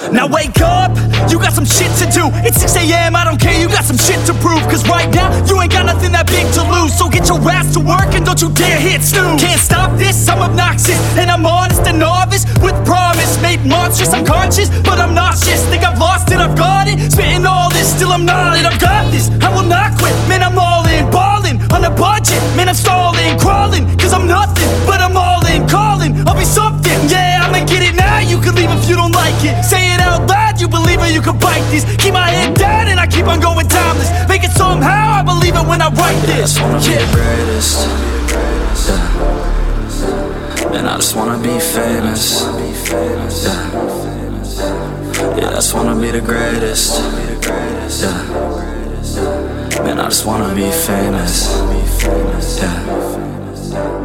Now wake up, you got some shit to do. It's 6 a.m, I don't care, you got some shit to prove. Cause right now, you ain't got nothing that big to lose. So get your ass to work and don't you dare hit snooze. Can't stop this, I'm obnoxious, and I'm honest and novice. With promise, made monstrous, I'm conscious, but I'm nauseous. Think I've lost it, I've got it. Spitting all this, still I'm not it. I've got this, I will not quit. Man, I'm all in, ballin', on a budget. Man, I'm stalling, crawling, cause I'm nothing, but I'm all in, calling, I'll be something. Yeah, I'ma get it now, you can leave if you don't like it. Say it out loud, you believe it, you can bite this. Keep my head down and I keep on going timeless. Make it somehow, I believe it when I write this. I just wanna be the greatest. And I just wanna be famous. Yeah, I just wanna be the greatest. Man, I just wanna be famous. Yeah.